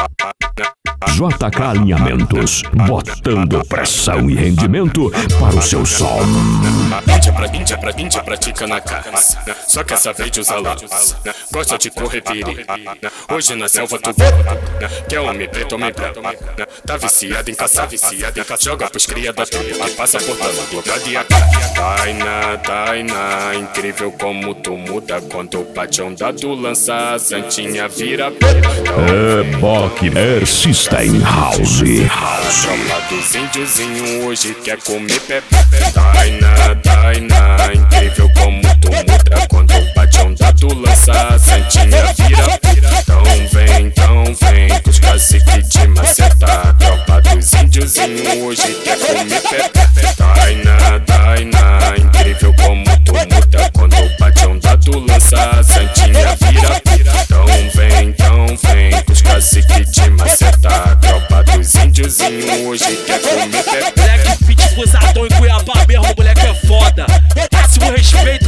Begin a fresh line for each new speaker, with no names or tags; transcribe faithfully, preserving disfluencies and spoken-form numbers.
J K Alinhamentos, botando pressão e rendimento para o seu som.
Índia pra Índia pra Índia pratica na casa, só quer saber de usar lança, gosta de correr perigo. Hoje na selva tu quer homem preto, homem branco, tá viciado em caçar, viciado em caçar. Joga pros cria da trilha que passa por tela, bloqueada e a cara. Tainá, Tainá, incrível como tu muda quando bate onda do lança, a santinha vira pedra.
É Bockner System House.
Tropa dos índiozinho hoje quer comer pepe. Tainá, Tainá, incrível como tu muda quando bate onda do lança, a santinha vira pedra. Então vem, então vem, que os caciques te maceta. Tropa dos índiozinho hoje quer comer pepe. Tainá, Tainá, incrível como tu muda quando bate onda do lança, a santinha vira pedra. Então vem, então vem, que os caciques te maceta. Tropa dos índiozinho hoje quer comer pepe.
Black Fit, fusadão em Cuiabá mesmo, moleque é foda. Máximo respeito